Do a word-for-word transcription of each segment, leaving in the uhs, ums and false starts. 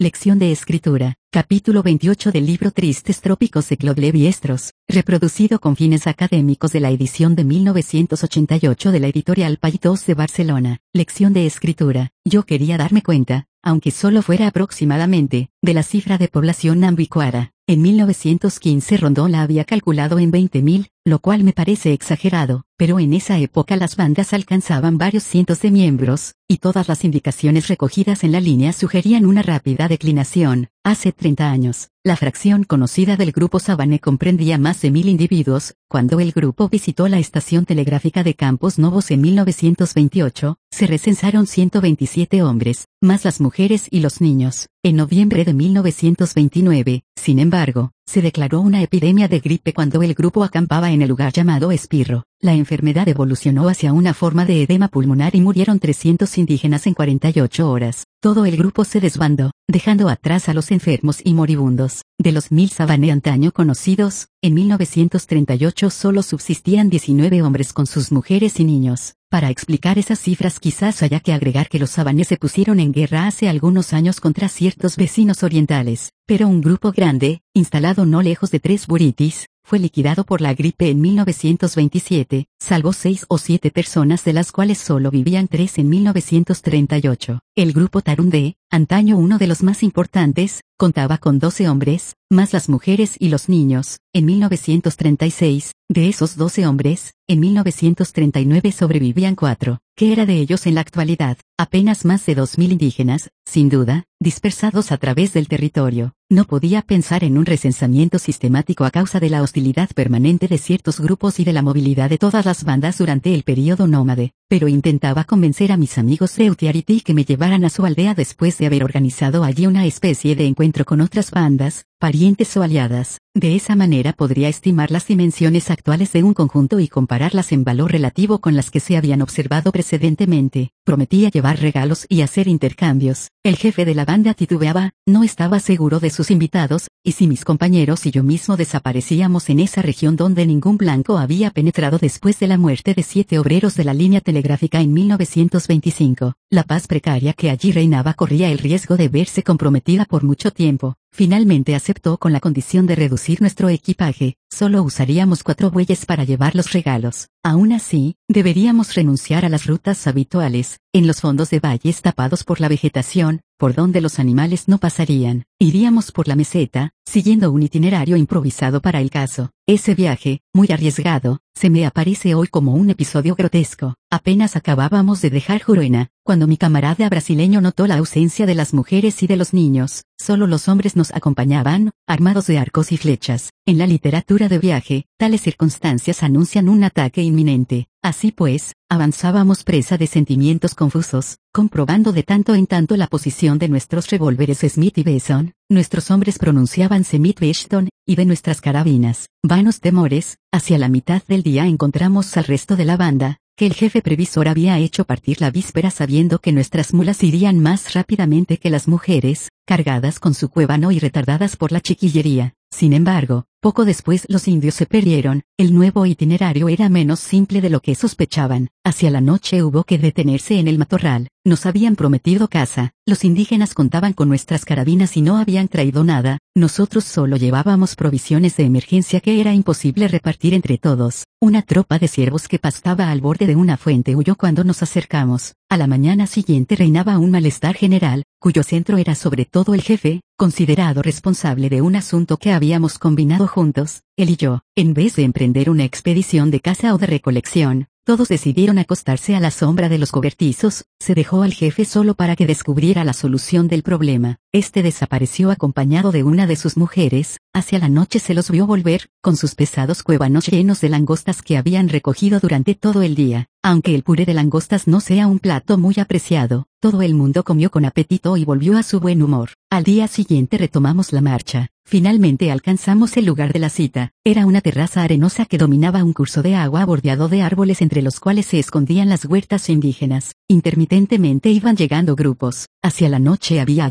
Lección de escritura, capítulo veintiocho del libro Tristes Trópicos de Claude Lévi-Strauss, reproducido con fines académicos de la edición de mil novecientos ochenta y ocho de la editorial Paidós de Barcelona. Lección de escritura. Yo quería darme cuenta, aunque solo fuera aproximadamente, de la cifra de población ambicuara. En mil novecientos quince Rondón la había calculado en veinte mil, lo cual me parece exagerado, pero en esa época las bandas alcanzaban varios cientos de miembros, y todas las indicaciones recogidas en la línea sugerían una rápida declinación. Hace treinta años, la fracción conocida del grupo Savané comprendía más de mil individuos. Cuando el grupo visitó la estación telegráfica de Campos Novos en mil novecientos veintiocho, se recensaron ciento veintisiete hombres, más las mujeres y los niños. En noviembre de mil novecientos veintinueve, sin embargo, se declaró una epidemia de gripe cuando el grupo acampaba en el lugar llamado Espirro. La enfermedad evolucionó hacia una forma de edema pulmonar y murieron trescientos indígenas en cuarenta y ocho horas. Todo el grupo se desbandó, dejando atrás a los enfermos y moribundos. De los mil Savané antaño conocidos, en mil novecientos treinta y ocho solo subsistían diecinueve hombres con sus mujeres y niños. Para explicar esas cifras quizás haya que agregar que los Savané se pusieron en guerra hace algunos años contra ciertos vecinos orientales, pero un grupo grande, instalado no lejos de Tres Buritis, fue liquidado por la gripe en mil novecientos veintisiete, salvo seis o siete personas de las cuales solo vivían tres en mil novecientos treinta y ocho. El grupo Tarundé, antaño uno de los más importantes, contaba con doce hombres, más las mujeres y los niños. En mil novecientos treinta y seis, de esos doce hombres, en mil novecientos treinta y nueve sobrevivían cuatro. ¿Qué era de ellos en la actualidad? Apenas más de dos mil indígenas, sin duda, dispersados a través del territorio. No podía pensar en un recensamiento sistemático a causa de la hostilidad permanente de ciertos grupos y de la movilidad de todas las bandas durante el período nómade, pero intentaba convencer a mis amigos de Utiarity que me llevaran a su aldea después de haber organizado allí una especie de encuentro con otras bandas, parientes o aliadas. De esa manera podría estimar las dimensiones actuales de un conjunto y compararlas en valor relativo con las que se habían observado precedentemente. Prometía llevar regalos y hacer intercambios. El jefe de la banda titubeaba, no estaba seguro de sus invitados, y si mis compañeros y yo mismo desaparecíamos en esa región donde ningún blanco había penetrado después de la muerte de siete obreros de la línea telegráfica en mil novecientos veinticinco, la paz precaria que allí reinaba corría el riesgo de verse comprometida por mucho tiempo. Finalmente aceptó con la condición de reducir nuestro equipaje, solo usaríamos cuatro bueyes para llevar los regalos. Aún así, deberíamos renunciar a las rutas habituales, en los fondos de valles tapados por la vegetación, por donde los animales no pasarían. Iríamos por la meseta, siguiendo un itinerario improvisado para el caso. Ese viaje, muy arriesgado, se me aparece hoy como un episodio grotesco. Apenas acabábamos de dejar Juruena, cuando mi camarada brasileño notó la ausencia de las mujeres y de los niños. Solo los hombres nos acompañaban, armados de arcos y flechas. En la literatura de viaje, tales circunstancias anuncian un ataque inminente. Así pues, avanzábamos presa de sentimientos confusos, comprobando de tanto en tanto la posición de nuestros revólveres Smith y Wesson. Nuestros hombres pronunciaban Smith Weston, y de nuestras carabinas. Vanos temores. Hacia la mitad del día encontramos al resto de la banda, que el jefe previsor había hecho partir la víspera sabiendo que nuestras mulas irían más rápidamente que las mujeres, cargadas con su cuébano y retardadas por la chiquillería. Sin embargo, poco después los indios se perdieron. El nuevo itinerario era menos simple de lo que sospechaban. Hacia la noche hubo que detenerse en el matorral. Nos habían prometido caza. Los indígenas contaban con nuestras carabinas y no habían traído nada. Nosotros solo llevábamos provisiones de emergencia que era imposible repartir entre todos. Una tropa de ciervos que pastaba al borde de una fuente huyó cuando nos acercamos. A la mañana siguiente reinaba un malestar general, cuyo centro era sobre todo el jefe, considerado responsable de un asunto que habíamos combinado juntos, él y yo. En vez de emprender una expedición de caza o de recolección, todos decidieron acostarse a la sombra de los cobertizos. Se dejó al jefe solo para que descubriera la solución del problema. Este desapareció acompañado de una de sus mujeres. Hacia la noche se los vio volver, con sus pesados cuévanos llenos de langostas que habían recogido durante todo el día. Aunque el puré de langostas no sea un plato muy apreciado, todo el mundo comió con apetito y volvió a su buen humor. Al día siguiente retomamos la marcha. Finalmente alcanzamos el lugar de la cita. Era una terraza arenosa que dominaba un curso de agua bordeado de árboles entre los cuales se escondían las huertas indígenas. Intermitentemente iban llegando grupos. Hacia la noche había allí setenta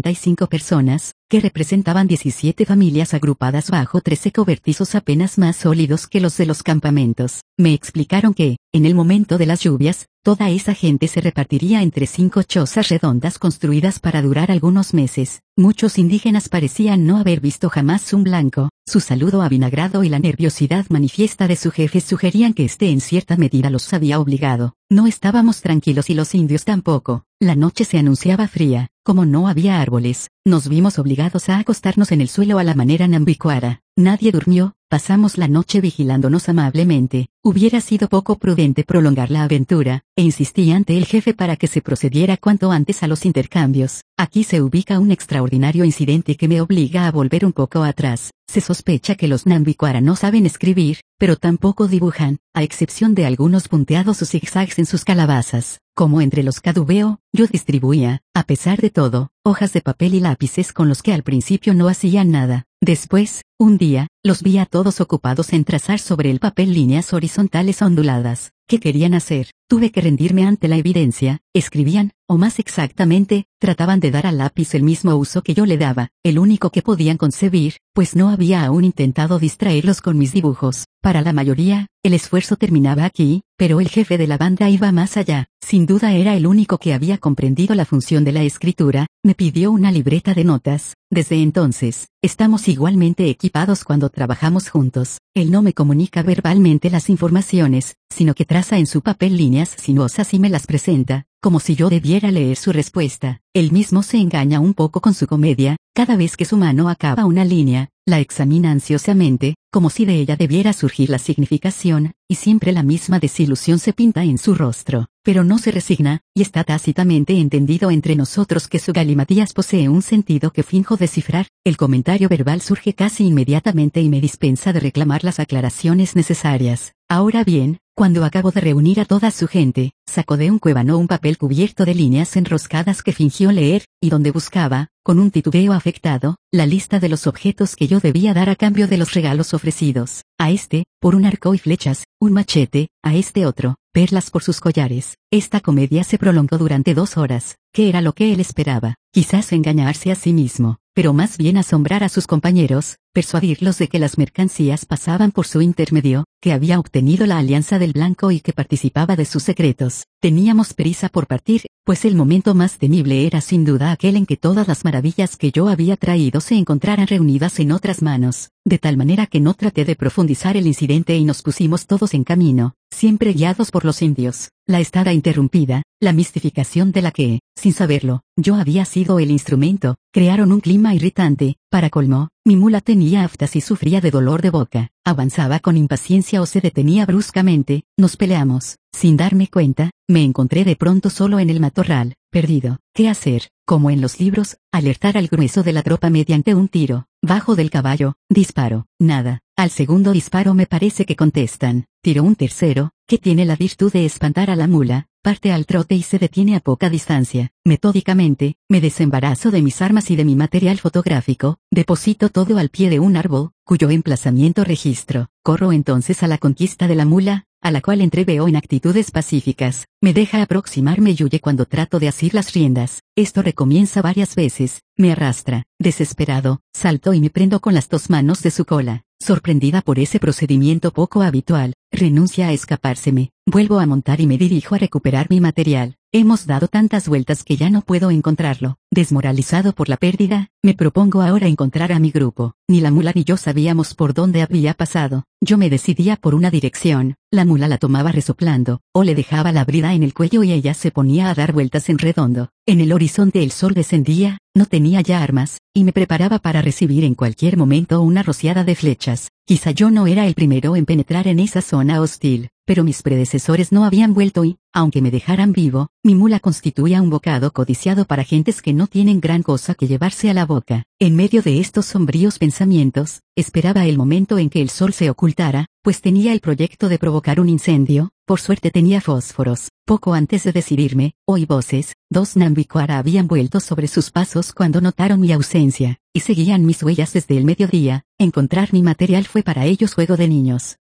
cuarenta y cinco personas, que representaban diecisiete familias agrupadas bajo trece cobertizos apenas más sólidos que los de los campamentos. Me explicaron que, en el momento de las lluvias, toda esa gente se repartiría entre cinco chozas redondas construidas para durar algunos meses. Muchos indígenas parecían no haber visto jamás un blanco. Su saludo avinagrado y la nerviosidad manifiesta de su jefe sugerían que este en cierta medida los había obligado. No estábamos tranquilos y los indios tampoco. La noche se anunciaba fría. Como no había árboles, nos vimos obligados a acostarnos en el suelo a la manera nambicuara. Nadie durmió, pasamos la noche vigilándonos amablemente. Hubiera sido poco prudente prolongar la aventura, e insistí ante el jefe para que se procediera cuanto antes a los intercambios. Aquí se ubica un extraordinario incidente que me obliga a volver un poco atrás. Se sospecha que los nambicuara no saben escribir, pero tampoco dibujan, a excepción de algunos punteados o zigzags en sus calabazas. Como entre los cadubeo, yo distribuía, a pesar de todo, hojas de papel y lápices con los que al principio no hacían nada. Después, un día, los vi a todos ocupados en trazar sobre el papel líneas horizontales onduladas. ¿Qué querían hacer? Tuve que rendirme ante la evidencia. Escribían, o más exactamente, trataban de dar al lápiz el mismo uso que yo le daba, el único que podían concebir, pues no había aún intentado distraerlos con mis dibujos. Para la mayoría, el esfuerzo terminaba aquí, pero el jefe de la banda iba más allá. Sin duda era el único que había comprendido la función de la escritura. Me pidió una libreta de notas. Desde entonces, estamos igualmente equipados cuando trabajamos juntos. Él no me comunica verbalmente las informaciones, sino que traza en su papel líneas sinuosas y me las presenta, como si yo debiera leer su respuesta. Él mismo se engaña un poco con su comedia. Cada vez que su mano acaba una línea, la examina ansiosamente, como si de ella debiera surgir la significación, y siempre la misma desilusión se pinta en su rostro. Pero no se resigna, y está tácitamente entendido entre nosotros que su galimatías posee un sentido que finjo descifrar. El comentario verbal surge casi inmediatamente y me dispensa de reclamar las aclaraciones necesarias. Ahora bien, cuando acabo de reunir a toda su gente, sacó de un cuevano un papel cubierto de líneas enroscadas que fingió leer, y donde buscaba, con un titubeo afectado, la lista de los objetos que yo debía dar a cambio de los regalos ofrecidos. A este, por un arco y flechas, un machete, a este otro, perlas por sus collares. Esta comedia se prolongó durante dos horas. ¿Qué era lo que él esperaba? Quizás engañarse a sí mismo, pero más bien asombrar a sus compañeros, persuadirlos de que las mercancías pasaban por su intermedio, que había obtenido la alianza del blanco y que participaba de sus secretos. Teníamos prisa por partir, pues el momento más temible era sin duda aquel en que todas las maravillas que yo había traído se encontraran reunidas en otras manos, de tal manera que no traté de profundizar el incidente y nos pusimos todos en camino, siempre guiados por los indios. La estada interrumpida, la mistificación de la que, sin saberlo, yo había sido el instrumento, crearon un clima irritante. Para colmo, mi mula tenía aftas y sufría de dolor de boca. Avanzaba con impaciencia o se detenía bruscamente. Nos peleamos. Sin darme cuenta, me encontré de pronto solo en el matorral, perdido. ¿Qué hacer? Como en los libros, alertar al grueso de la tropa mediante un tiro. Bajo del caballo, disparo. Nada. Al segundo disparo me parece que contestan. Tiro un tercero, que tiene la virtud de espantar a la mula, parte al trote y se detiene a poca distancia. Metódicamente, me desembarazo de mis armas y de mi material fotográfico, deposito todo al pie de un árbol, cuyo emplazamiento registro. Corro entonces a la conquista de la mula, a la cual entreveo en actitudes pacíficas. Me deja aproximarme y huye cuando trato de asir las riendas. Esto recomienza varias veces. Me arrastra. Desesperado, salto y me prendo con las dos manos de su cola. Sorprendida por ese procedimiento poco habitual, renuncia a escapárseme. Vuelvo a montar y me dirijo a recuperar mi material. Hemos dado tantas vueltas que ya no puedo encontrarlo. Desmoralizado por la pérdida, me propongo ahora encontrar a mi grupo. Ni la mula ni yo sabíamos por dónde había pasado. Yo me decidía por una dirección, la mula la tomaba resoplando, o le dejaba la brida en el cuello y ella se ponía a dar vueltas en redondo. En el horizonte el sol descendía, no tenía ya armas, y me preparaba para recibir en cualquier momento una rociada de flechas. Quizá yo no era el primero en penetrar en esa zona hostil, pero mis predecesores no habían vuelto y, aunque me dejaran vivo, mi mula constituía un bocado codiciado para gentes que no tienen gran cosa que llevarse a la boca. En medio de estos sombríos pensamientos, esperaba el momento en que el sol se ocultara, pues tenía el proyecto de provocar un incendio. Por suerte tenía fósforos. Poco antes de decidirme, oí voces. Dos nambicuara habían vuelto sobre sus pasos cuando notaron mi ausencia, y seguían mis huellas desde el mediodía. Encontrar mi material fue para ellos juego de niños.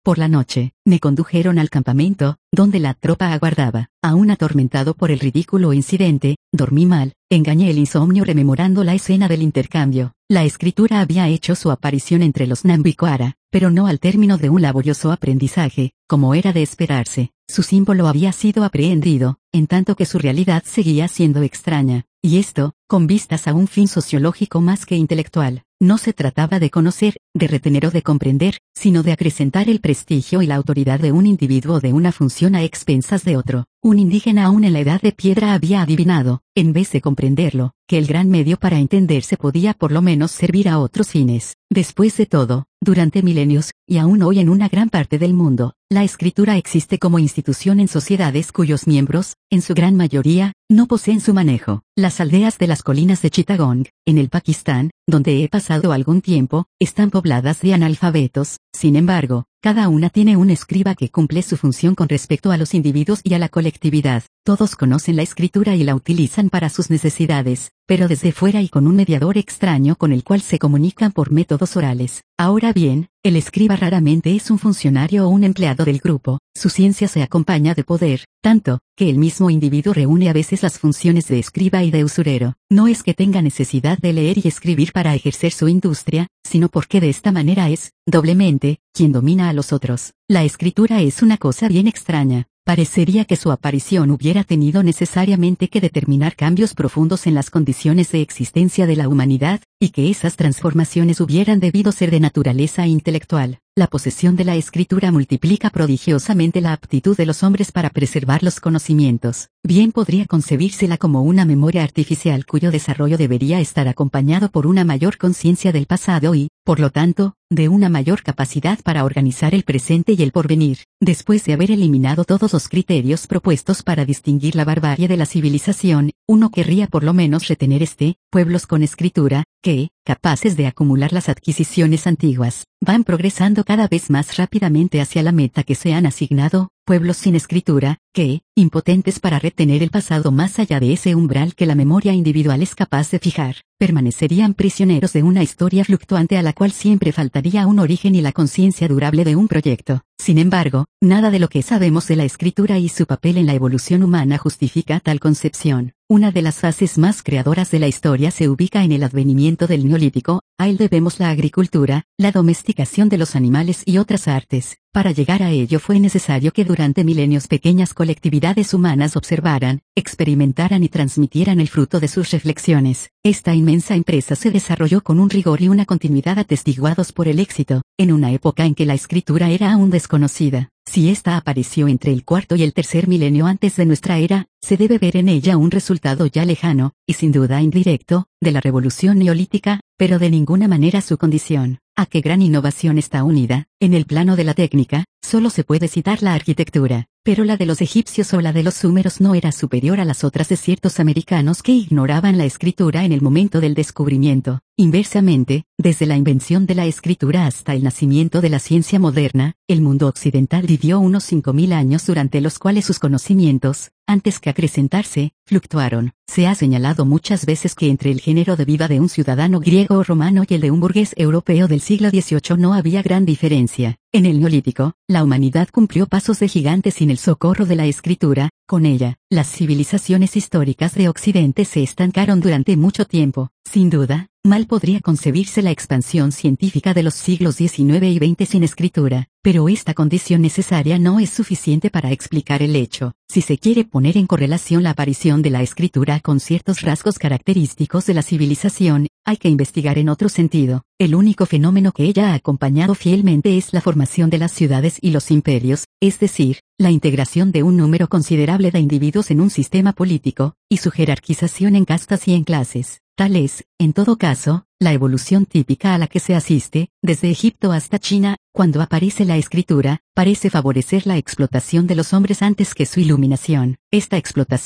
Por la noche, me condujeron al campamento, donde la tropa aguardaba. Aún atormentado por el ridículo incidente, dormí mal, engañé el insomnio rememorando la escena del intercambio. La escritura había hecho su aparición entre los Nambiquara, pero no al término de un laborioso aprendizaje, como era de esperarse. Su símbolo había sido aprehendido, en tanto que su realidad seguía siendo extraña. Y esto, con vistas a un fin sociológico más que intelectual. No se trataba de conocer, de retener o de comprender, sino de acrecentar el prestigio y la autoridad de un individuo o de una función a expensas de otro. Un indígena aún en la edad de piedra había adivinado, en vez de comprenderlo, que el gran medio para entenderse podía por lo menos servir a otros fines. Después de todo, durante milenios, y aún hoy en una gran parte del mundo, la escritura existe como institución en sociedades cuyos miembros, en su gran mayoría, no poseen su manejo. Las aldeas de las colinas de Chittagong, en el Pakistán, donde he pasado algún tiempo, están pobladas de analfabetos. Sin embargo, cada una tiene un escriba que cumple su función con respecto a los individuos y a la colectividad. Todos conocen la escritura y la utilizan para sus necesidades, pero desde fuera y con un mediador extraño con el cual se comunican por métodos orales. Ahora bien, el escriba raramente es un funcionario o un empleado del grupo. Su ciencia se acompaña de poder, tanto, que el mismo individuo reúne a veces las funciones de escriba y de usurero. No es que tenga necesidad de leer y escribir para ejercer su industria, sino porque de esta manera es, doblemente, quien domina a los otros. La escritura es una cosa bien extraña. Parecería que su aparición hubiera tenido necesariamente que determinar cambios profundos en las condiciones de existencia de la humanidad, y que esas transformaciones hubieran debido ser de naturaleza intelectual. La posesión de la escritura multiplica prodigiosamente la aptitud de los hombres para preservar los conocimientos. Bien podría concebírsela como una memoria artificial cuyo desarrollo debería estar acompañado por una mayor conciencia del pasado y, por lo tanto, de una mayor capacidad para organizar el presente y el porvenir. Después de haber eliminado todos los criterios propuestos para distinguir la barbarie de la civilización, uno querría por lo menos retener este, pueblos con escritura, que, capaces de acumular las adquisiciones antiguas, van progresando cada vez más rápidamente hacia la meta que se han asignado, pueblos sin escritura, que, impotentes para retener el pasado más allá de ese umbral que la memoria individual es capaz de fijar, permanecerían prisioneros de una historia fluctuante a la cual siempre faltaría un origen y la conciencia durable de un proyecto. Sin embargo, nada de lo que sabemos de la escritura y su papel en la evolución humana justifica tal concepción. Una de las fases más creadoras de la historia se ubica en el advenimiento del Neolítico. A él debemos la agricultura, la domesticación de los animales y otras artes. Para llegar a ello fue necesario que durante milenios pequeñas colectividades humanas observaran, experimentaran y transmitieran el fruto de sus reflexiones. Esta inmensa empresa se desarrolló con un rigor y una continuidad atestiguados por el éxito, en una época en que la escritura era aún desconocida. Si ésta apareció entre el cuarto y el tercer milenio antes de nuestra era, se debe ver en ella un resultado ya lejano, y sin duda indirecto, de la revolución neolítica, pero de ninguna manera su condición. ¿A qué gran innovación está unida? En el plano de la técnica, solo se puede citar la arquitectura, pero la de los egipcios o la de los sumeros no era superior a las otras de ciertos americanos que ignoraban la escritura en el momento del descubrimiento. Inversamente, desde la invención de la escritura hasta el nacimiento de la ciencia moderna, el mundo occidental vivió unos cinco mil años durante los cuales sus conocimientos, antes que acrecentarse, fluctuaron. Se ha señalado muchas veces que entre el género de vida de un ciudadano griego o romano y el de un burgués europeo del siglo dieciocho no había gran diferencia. En el Neolítico, la humanidad cumplió pasos de gigante sin el socorro de la escritura. Con ella, las civilizaciones históricas de Occidente se estancaron durante mucho tiempo. Sin duda, mal podría concebirse la expansión científica de los siglos diecinueve y veinte sin escritura, pero esta condición necesaria no es suficiente para explicar el hecho. Si se quiere poner en correlación la aparición de la escritura con ciertos rasgos característicos de la civilización, hay que investigar en otro sentido. El único fenómeno que ella ha acompañado fielmente es la formación de las ciudades y los imperios, es decir, la integración de un número considerable de individuos en un sistema político, y su jerarquización en castas y en clases. Tal es, en todo caso, la evolución típica a la que se asiste, desde Egipto hasta China, cuando aparece la escritura, parece favorecer la explotación de los hombres antes que su iluminación. Esta explotación,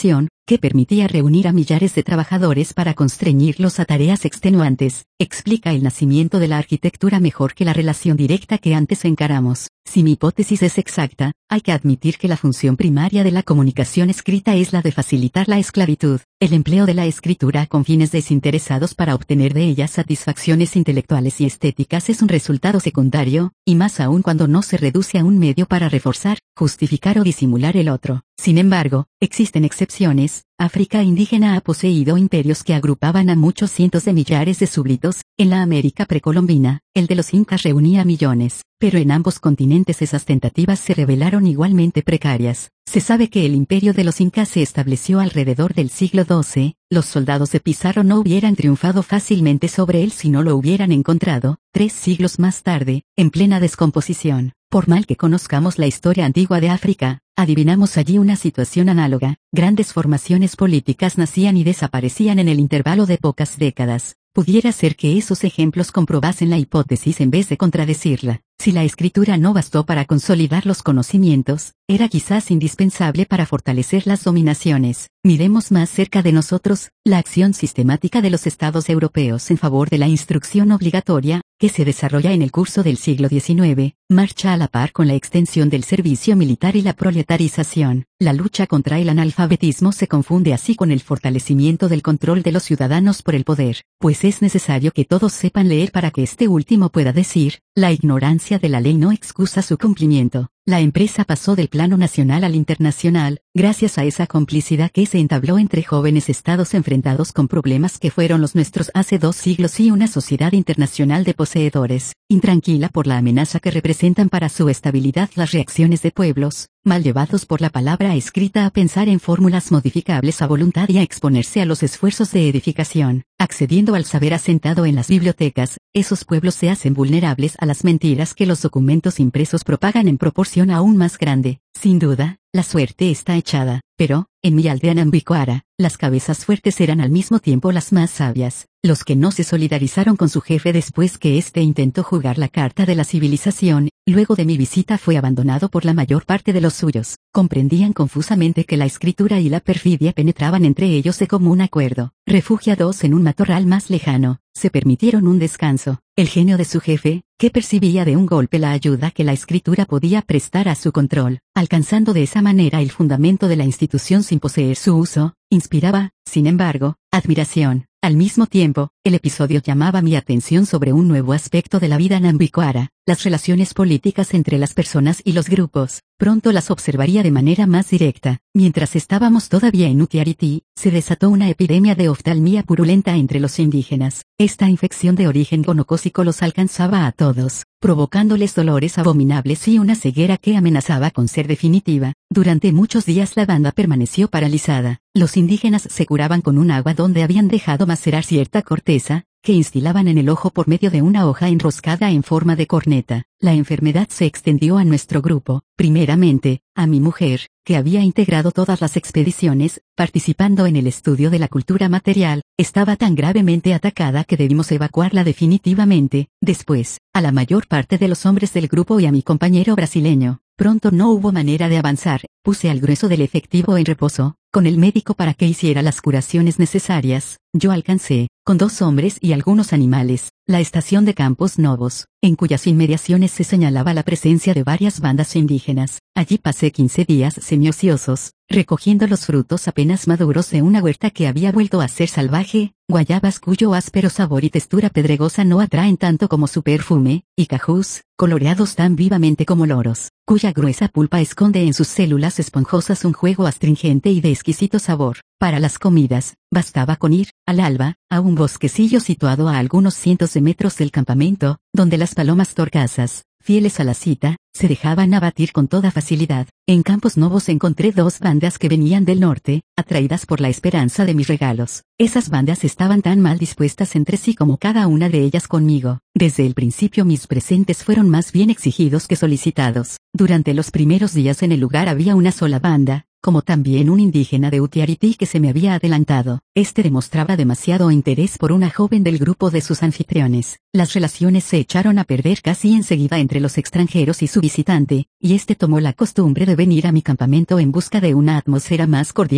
que permitía reunir a millares de trabajadores para constreñirlos a tareas extenuantes, explica el nacimiento de la arquitectura mejor que la relación directa que antes encaramos. Si mi hipótesis es exacta, hay que admitir que la función primaria de la comunicación escrita es la de facilitar la esclavitud. El empleo de la escritura con fines desinteresados para obtener de ella satisfacciones intelectuales y estéticas es un resultado secundario, y más aún cuando no se reduce a un medio para reforzar, justificar o disimular el otro. Sin embargo, existen excepciones. África indígena ha poseído imperios que agrupaban a muchos cientos de millares de súbditos. En la América precolombina, el de los incas reunía millones, pero en ambos continentes esas tentativas se revelaron igualmente precarias. Se sabe que el imperio de los incas se estableció alrededor del siglo doce, los soldados de Pizarro no hubieran triunfado fácilmente sobre él si no lo hubieran encontrado, tres siglos más tarde, en plena descomposición. Por mal que conozcamos la historia antigua de África, adivinamos allí una situación análoga. Grandes formaciones políticas nacían y desaparecían en el intervalo de pocas décadas. Pudiera ser que esos ejemplos comprobasen la hipótesis en vez de contradecirla. Si la escritura no bastó para consolidar los conocimientos, era quizás indispensable para fortalecer las dominaciones. Miremos más cerca de nosotros, la acción sistemática de los estados europeos en favor de la instrucción obligatoria, que se desarrolla en el curso del siglo diecinueve, marcha a la par con la extensión del servicio militar y la proletarización. La lucha contra el analfabetismo se confunde así con el fortalecimiento del control de los ciudadanos por el poder, pues es necesario que todos sepan leer para que este último pueda decir, la ignorancia de la ley no excusa su cumplimiento. La empresa pasó del plano nacional al internacional, gracias a esa complicidad que se entabló entre jóvenes estados enfrentados con problemas que fueron los nuestros hace dos siglos y una sociedad internacional de poseedores, intranquila por la amenaza que representan para su estabilidad las reacciones de pueblos, mal llevados por la palabra escrita a pensar en fórmulas modificables a voluntad y a exponerse a los esfuerzos de edificación. Accediendo al saber asentado en las bibliotecas, esos pueblos se hacen vulnerables a las mentiras que los documentos impresos propagan en proporción aún más grande. Sin duda, la suerte está echada, pero, en mi aldea Nambicuara, las cabezas fuertes eran al mismo tiempo las más sabias, los que no se solidarizaron con su jefe después que éste intentó jugar la carta de la civilización. Luego de mi visita fue abandonado por la mayor parte de los suyos. Comprendían confusamente que la escritura y la perfidia penetraban entre ellos de común acuerdo. Refugiados en un matorral más lejano, se permitieron un descanso. El genio de su jefe, que percibía de un golpe la ayuda que la escritura podía prestar a su control, alcanzando de esa manera el fundamento de la institución sin poseer su uso, inspiraba, sin embargo, admiración. Al mismo tiempo, el episodio llamaba mi atención sobre un nuevo aspecto de la vida nambicuara, las relaciones políticas entre las personas y los grupos. Pronto las observaría de manera más directa. Mientras estábamos todavía en Utiariti, se desató una epidemia de oftalmia purulenta entre los indígenas. Esta infección de origen gonocócico los alcanzaba a todos, provocándoles dolores abominables y una ceguera que amenazaba con ser definitiva. Durante muchos días la banda permaneció paralizada. Los indígenas se curaban con un agua donde habían dejado macerar cierta corteza, que instilaban en el ojo por medio de una hoja enroscada en forma de corneta. La enfermedad se extendió a nuestro grupo, primeramente, a mi mujer, que había integrado todas las expediciones, participando en el estudio de la cultura material. Estaba tan gravemente atacada que debimos evacuarla definitivamente. Después, a la mayor parte de los hombres del grupo y a mi compañero brasileño. Pronto no hubo manera de avanzar. Puse al grueso del efectivo en reposo, con el médico para que hiciera las curaciones necesarias. Yo alcancé, con dos hombres y algunos animales, la estación de Campos Novos, en cuyas inmediaciones se señalaba la presencia de varias bandas indígenas. Allí pasé quince días semiociosos, recogiendo los frutos apenas maduros de una huerta que había vuelto a ser salvaje, guayabas cuyo áspero sabor y textura pedregosa no atraen tanto como su perfume, y cajús, coloreados tan vivamente como loros, cuya gruesa pulpa esconde en sus células esponjosas un juego astringente y de exquisito sabor. Para las comidas, bastaba con ir, al alba, a un bosquecillo situado a algunos cientos de metros del campamento, donde las palomas torcasas, fieles a la cita, se dejaban abatir con toda facilidad. En Campos Novos encontré dos bandas que venían del norte, atraídas por la esperanza de mis regalos. Esas bandas estaban tan mal dispuestas entre sí como cada una de ellas conmigo. Desde el principio mis presentes fueron más bien exigidos que solicitados. Durante los primeros días en el lugar había una sola banda, como también un indígena de Utiariti que se me había adelantado. Este demostraba demasiado interés por una joven del grupo de sus anfitriones. Las relaciones se echaron a perder casi enseguida entre los extranjeros y su visitante, y este tomó la costumbre de venir a mi campamento en busca de una atmósfera más cordial,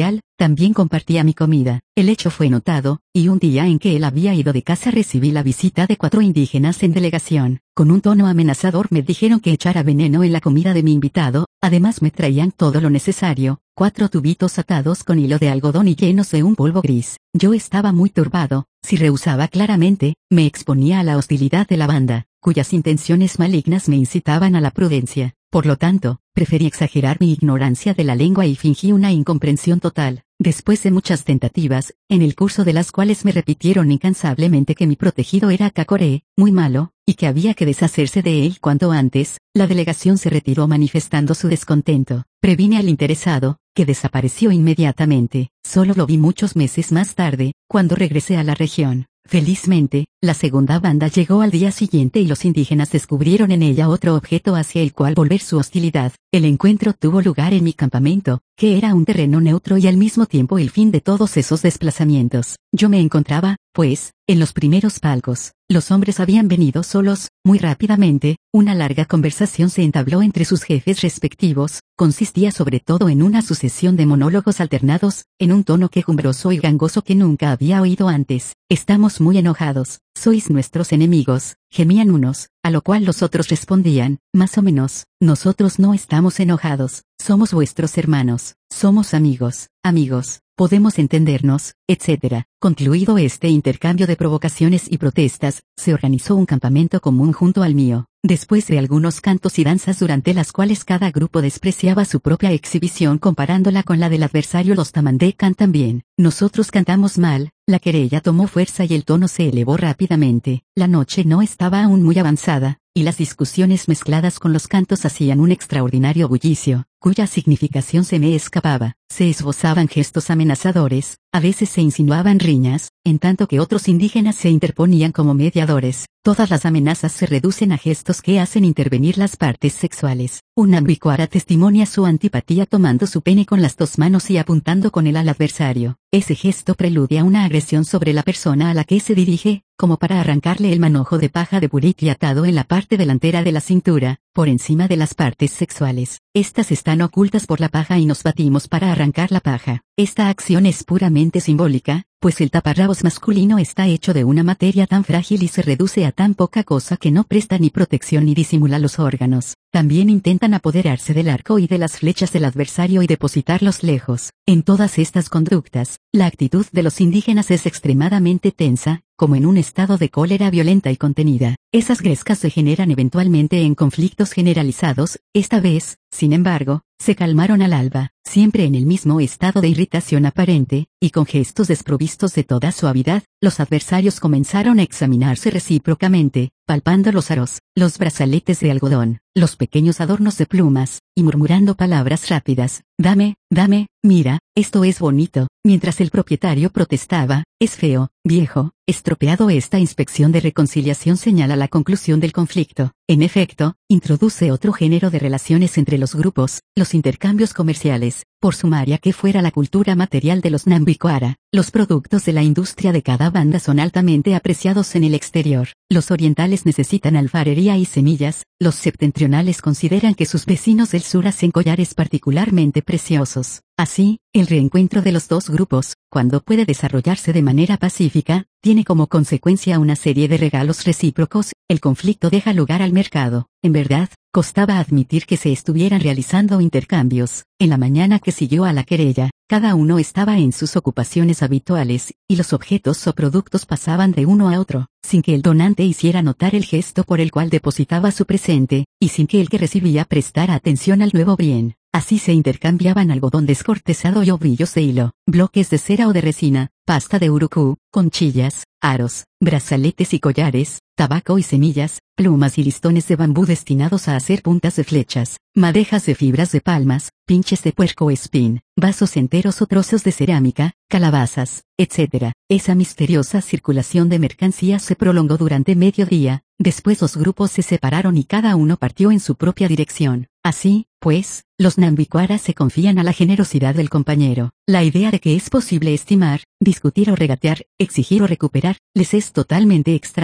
También compartía mi comida. El hecho fue notado, y un día en que él había ido de casa recibí la visita de cuatro indígenas en delegación. Con un tono amenazador me dijeron que echara veneno en la comida de mi invitado, además me traían todo lo necesario, cuatro tubitos atados con hilo de algodón y llenos de un polvo gris. Yo estaba muy turbado, si rehusaba claramente, me exponía a la hostilidad de la banda, cuyas intenciones malignas me incitaban a la prudencia. Por lo tanto, preferí exagerar mi ignorancia de la lengua y fingí una incomprensión total. Después de muchas tentativas, en el curso de las cuales me repitieron incansablemente que mi protegido era Cacoré, muy malo, y que había que deshacerse de él cuanto antes, la delegación se retiró manifestando su descontento. Previne al interesado, que desapareció inmediatamente. Solo lo vi muchos meses más tarde, cuando regresé a la región. Felizmente, la segunda banda llegó al día siguiente y los indígenas descubrieron en ella otro objeto hacia el cual volver su hostilidad. El encuentro tuvo lugar en mi campamento, que era un terreno neutro y al mismo tiempo el fin de todos esos desplazamientos. Yo me encontraba, pues, en los primeros palcos. Los hombres habían venido solos, muy rápidamente, una larga conversación se entabló entre sus jefes respectivos, consistía sobre todo en una sucesión de monólogos alternados, en un tono quejumbroso y gangoso que nunca había oído antes. Estamos muy enojados, sois nuestros enemigos, gemían unos, a lo cual los otros respondían, más o menos, nosotros no estamos enojados, somos vuestros hermanos, somos amigos, amigos, podemos entendernos, etcétera. Concluido este intercambio de provocaciones y protestas, se organizó un campamento común junto al mío. Después de algunos cantos y danzas durante las cuales cada grupo despreciaba su propia exhibición comparándola con la del adversario, los tamandé cantan bien. Nosotros cantamos mal, la querella tomó fuerza y el tono se elevó rápidamente. La noche no estaba aún muy avanzada, y las discusiones mezcladas con los cantos hacían un extraordinario bullicio, cuya significación se me escapaba. Se esbozaban gestos amenazadores, a veces se insinuaban riñas, en tanto que otros indígenas se interponían como mediadores. Todas las amenazas se reducen a gestos que hacen intervenir las partes sexuales. Un Nambicuara testimonia su antipatía tomando su pene con las dos manos y apuntando con él al adversario. Ese gesto preludia una agresión sobre la persona a la que se dirige, como para arrancarle el manojo de paja de buriti atado en la parte delantera de la cintura, por encima de las partes sexuales. Estas están ocultas por la paja y nos batimos para arrancar la paja. Esta acción es puramente simbólica, pues el taparrabos masculino está hecho de una materia tan frágil y se reduce a tan poca cosa que no presta ni protección ni disimula los órganos. También intentan apoderarse del arco y de las flechas del adversario y depositarlos lejos. En todas estas conductas, la actitud de los indígenas es extremadamente tensa, como en un estado de cólera violenta y contenida. Esas grescas se generan eventualmente en conflictos generalizados, esta vez, sin embargo, se calmaron al alba, siempre en el mismo estado de irritación aparente, y con gestos desprovistos de toda suavidad, los adversarios comenzaron a examinarse recíprocamente, palpando los aros, los brazaletes de algodón, los pequeños adornos de plumas, y murmurando palabras rápidas, dame, dame, mira, esto es bonito, mientras el propietario protestaba, es feo, viejo, estropeado. Esta inspección de reconciliación señala la conclusión del conflicto. En efecto, introduce otro género de relaciones entre los grupos, los intercambios comerciales, por sumaria que fuera la cultura material de los Nambicuara. Los productos de la industria de cada banda son altamente apreciados en el exterior. Los orientales necesitan alfarería y semillas, los septentrionales consideran que sus vecinos del sur hacen collares particularmente preciosos. Así, el reencuentro de los dos grupos, cuando puede desarrollarse de manera pacífica, tiene como consecuencia una serie de regalos recíprocos. El conflicto deja lugar al mercado. En verdad, costaba admitir que se estuvieran realizando intercambios. En la mañana que siguió a la querella, cada uno estaba en sus ocupaciones habituales, y los objetos o productos pasaban de uno a otro, sin que el donante hiciera notar el gesto por el cual depositaba su presente, y sin que el que recibía prestara atención al nuevo bien. Así se intercambiaban algodón descortezado y ovillos de hilo, bloques de cera o de resina, pasta de urucú, conchillas, aros, brazaletes y collares, tabaco y semillas, plumas y listones de bambú destinados a hacer puntas de flechas, madejas de fibras de palmas, pinches de puerco espín, vasos enteros o trozos de cerámica, calabazas, etcétera. Esa misteriosa circulación de mercancías se prolongó durante medio día, después los grupos se separaron y cada uno partió en su propia dirección. Así, pues, los Nambicuara se confían a la generosidad del compañero. La idea de que es posible estimar, discutir o regatear, exigir o recuperar, les es totalmente extraña.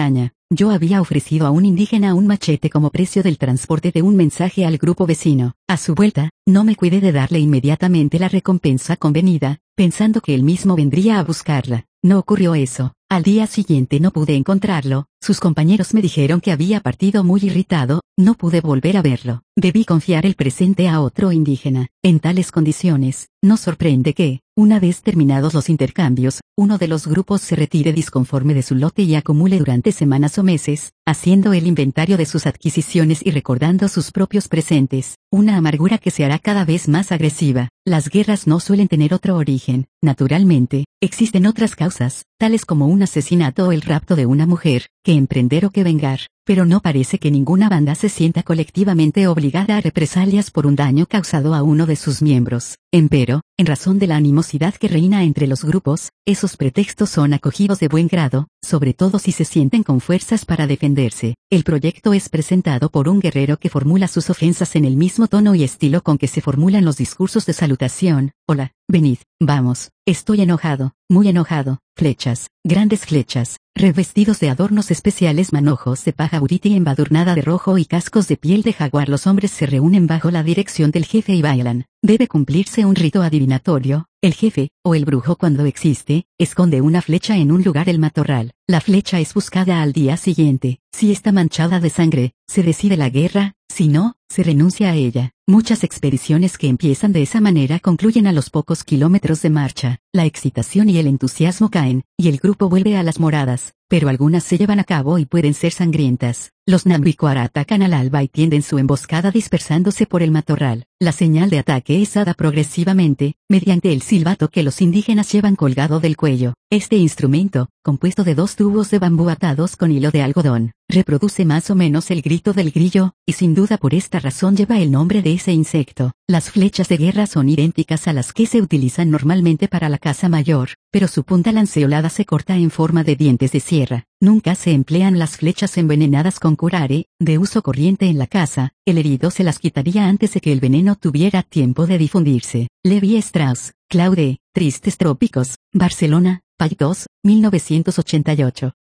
Yo había ofrecido a un indígena un machete como precio del transporte de un mensaje al grupo vecino. A su vuelta, no me cuidé de darle inmediatamente la recompensa convenida, pensando que él mismo vendría a buscarla. No ocurrió eso. Al día siguiente no pude encontrarlo, sus compañeros me dijeron que había partido muy irritado, no pude volver a verlo. Debí confiar el presente a otro indígena. En tales condiciones, no sorprende que, una vez terminados los intercambios, uno de los grupos se retire disconforme de su lote y acumule durante semanas o meses, haciendo el inventario de sus adquisiciones y recordando sus propios presentes, una amargura que se hará cada vez más agresiva. Las guerras no suelen tener otro origen. Naturalmente, existen otras causas, tales como un asesinato o el rapto de una mujer, que emprender o que vengar, pero no parece que ninguna banda se sienta colectivamente obligada a represalias por un daño causado a uno de sus miembros. Empero, en razón de la animosidad que reina entre los grupos, esos pretextos son acogidos de buen grado, sobre todo si se sienten con fuerzas para defenderse. El proyecto es presentado por un guerrero que formula sus ofensas en el mismo tono y estilo con que se formulan los discursos de salutación. Hola, venid, vamos, estoy enojado, muy enojado, flechas, grandes flechas, revestidos de adornos especiales, manojos de paja buriti embadurnada de rojo y cascos de piel de jaguar. Los hombres se reúnen bajo la dirección del jefe y bailan. Debe cumplirse un rito adivinatorio. El jefe, o el brujo cuando existe, esconde una flecha en un lugar del matorral. La flecha es buscada al día siguiente. Si está manchada de sangre, se decide la guerra, si no, se renuncia a ella. Muchas expediciones que empiezan de esa manera concluyen a los pocos kilómetros de marcha. La excitación y el entusiasmo caen, y el grupo vuelve a las moradas, pero algunas se llevan a cabo y pueden ser sangrientas. Los Nambicuara atacan al alba y tienden su emboscada dispersándose por el matorral. La señal de ataque es dada progresivamente, mediante el silbato que los indígenas llevan colgado del cuello. Este instrumento, compuesto de dos tubos de bambú atados con hilo de algodón, reproduce más o menos el grito del grillo, y sin duda por esta razón lleva el nombre de ese insecto. Las flechas de guerra son idénticas a las que se utilizan normalmente para la caza mayor, pero su punta lanceolada se corta en forma de dientes de sierra. Nunca se emplean las flechas envenenadas con curare, de uso corriente en la caza. El herido se las quitaría antes de que el veneno tuviera tiempo de difundirse. Levi Strauss, Claude, Tristes Trópicos, Barcelona, Paidós, mil novecientos ochenta y ocho.